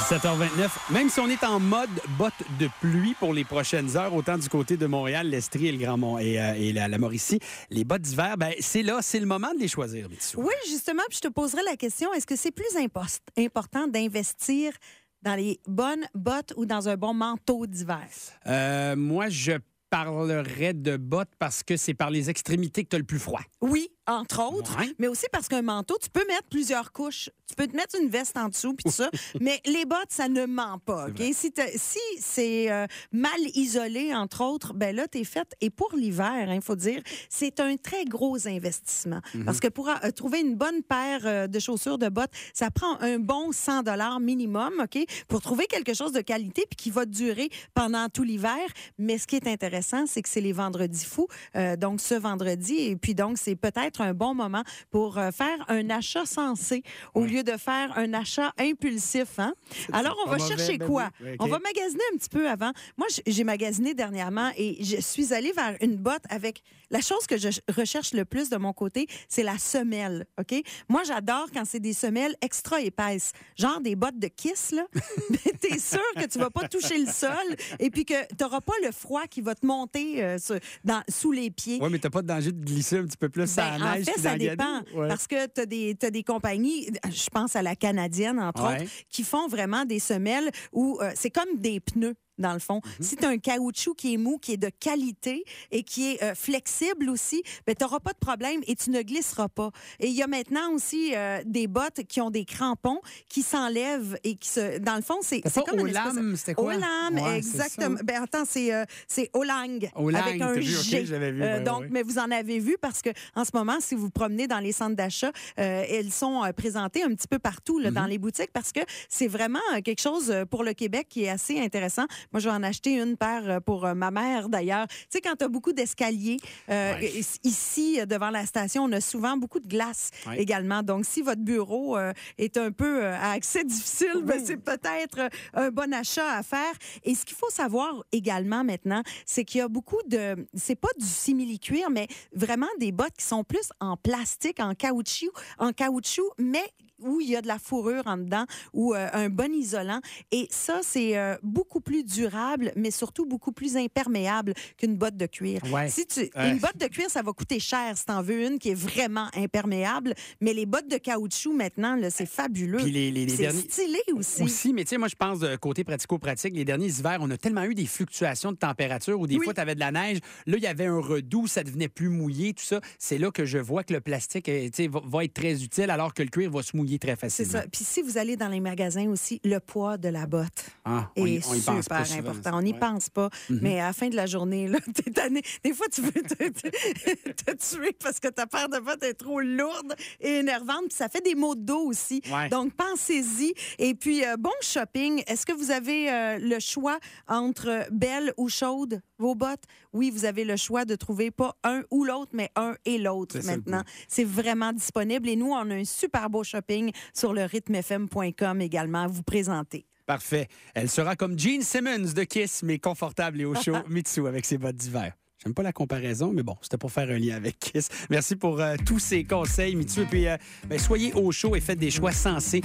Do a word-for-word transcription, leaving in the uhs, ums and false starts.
sept heures vingt-neuf. Même si on est en mode botte de pluie pour les prochaines heures, autant du côté de Montréal, l'Estrie et le Grand Mont et, euh, et la, la Mauricie, les bottes d'hiver, ben c'est là, c'est le moment de les choisir, Mitsou. Oui, justement, puis je te poserai la question, est-ce que c'est plus impos- important d'investir dans les bonnes bottes ou dans un bon manteau d'hiver? Euh, moi, je parlerais de bottes parce que c'est par les extrémités que tu as le plus froid. Oui, entre autres, Ouais. mais aussi parce qu'un manteau, tu peux mettre plusieurs couches. Tu peux te mettre une veste en dessous, puis tout ça, mais les bottes, ça ne ment pas, OK? Si, t'as- si c'est euh, mal isolé, entre autres, ben là, t'es faite. Et pour l'hiver, il faut dire, c'est un très gros investissement. Mm-hmm. Parce que pour euh, trouver une bonne paire euh, de chaussures de bottes, ça prend un bon cent dollars minimum, OK? Pour trouver quelque chose de qualité puis qui va durer pendant tout l'hiver. Mais ce qui est intéressant, c'est que c'est les vendredis fous. Euh, donc, ce vendredi, et puis donc, c'est peut-être un bon moment pour euh, faire un achat sensé au lieu de faire un achat impulsif. Hein? Alors, on pas va mauvais, chercher ben quoi? oui. OK. On va magasiner un petit peu avant. Moi, j- j'ai magasiné dernièrement et je suis allée vers une botte avec la chose que je recherche le plus de mon côté, c'est la semelle. OK? Moi, j'adore quand c'est des semelles extra épaisses, genre des bottes de Kiss, là. Mais t'es sûr que tu vas pas toucher le sol et puis que t'auras pas le froid qui va te monter euh, sur- dans, sous les pieds. Oui, mais tu n'as pas de danger de glisser un petit peu plus Ben, à la en neige. fait, puis ça dans le dépend. gadou. Ouais. Parce que tu as des, t'as des compagnies, je pense à la canadienne, entre Ouais. autres, qui font vraiment des semelles où euh, c'est comme des pneus. Dans le fond, Mm-hmm. si tu as un caoutchouc qui est mou, qui est de qualité et qui est euh, flexible aussi, ben tu n'auras pas de problème et tu ne glisseras pas. Et il y a maintenant aussi euh, des bottes qui ont des crampons qui s'enlèvent et qui se... Dans le fond, c'est C'est c'est pas comme au une espèce... lame, c'était quoi? Au lame, Ouais, exactement. c'est ça. Ben attends, c'est euh, c'est Olang. Olang, avec un t'as vu, G. ok, j'avais vu, Euh, ouais, donc, ouais. mais vous en avez vu parce que en ce moment, si vous promenez dans les centres d'achat, euh, elles sont euh, présentées un petit peu partout là, Mm-hmm. dans les boutiques parce que c'est vraiment euh, quelque chose euh, pour le Québec qui est assez intéressant. Moi, je vais en acheter une paire euh, pour euh, ma mère d'ailleurs. Tu sais, quand tu as beaucoup d'escaliers, euh, Ouais. i- ici, euh, devant la station, on a souvent beaucoup de glace Ouais. également. Donc, si votre bureau euh, est un peu euh, à accès difficile, ben, c'est peut-être euh, un bon achat à faire. Et ce qu'il faut savoir également maintenant, c'est qu'il y a beaucoup de... C'est pas du simili-cuir, mais vraiment des bottes qui sont plus en plastique, en caoutchouc, en caoutchouc, mais où il y a de la fourrure en dedans ou euh, un bon isolant. Et ça, c'est euh, beaucoup plus durable, mais surtout beaucoup plus imperméable qu'une botte de cuir. Ouais. Si tu, Ouais. Une botte de cuir, ça va coûter cher si t'en veux une qui est vraiment imperméable, mais les bottes de caoutchouc, maintenant, là, c'est fabuleux. Puis les- les- les c'est derniers- stylé aussi. Aussi, mais tu sais, moi, je pense de côté pratico-pratique, les derniers hivers, on a tellement eu des fluctuations de température où des Oui. fois, tu avais de la neige. Là, il y avait un redoux, ça devenait plus mouillé, tout ça. C'est là que je vois que le plastique euh, tu sais, va, va être très utile alors que le cuir va se mouiller très C'est facilement. ça. Puis si vous allez dans les magasins aussi, le poids de la botte Ah, on y- est on y pense super pas souvent, important. ça. On n'y Ouais. pense pas. Mais à la fin de la journée, là, t'es tanné. Des fois, tu veux te, te- te tuer parce que ta paire de bottes est trop lourde et énervante. Puis ça fait des maux de dos aussi. Ouais. Donc, pensez-y. Et puis, euh, bon shopping. Est-ce que vous avez euh, le choix entre belles ou chaudes, vos bottes? Oui, vous avez le choix de trouver pas un ou l'autre, mais un et l'autre C'est ça le maintenant. but. C'est vraiment disponible. Et nous, on a un super beau shopping sur le rythme f m point com également à vous présenter. Parfait. Elle sera comme Gene Simmons de Kiss, mais confortable et au chaud, Mitsou, avec ses bottes d'hiver. J'aime pas la comparaison, mais bon, c'était pour faire un lien avec Kiss. Merci pour euh, tous ces conseils, Mitsou. Et puis, euh, ben, soyez au chaud et faites des choix sensés.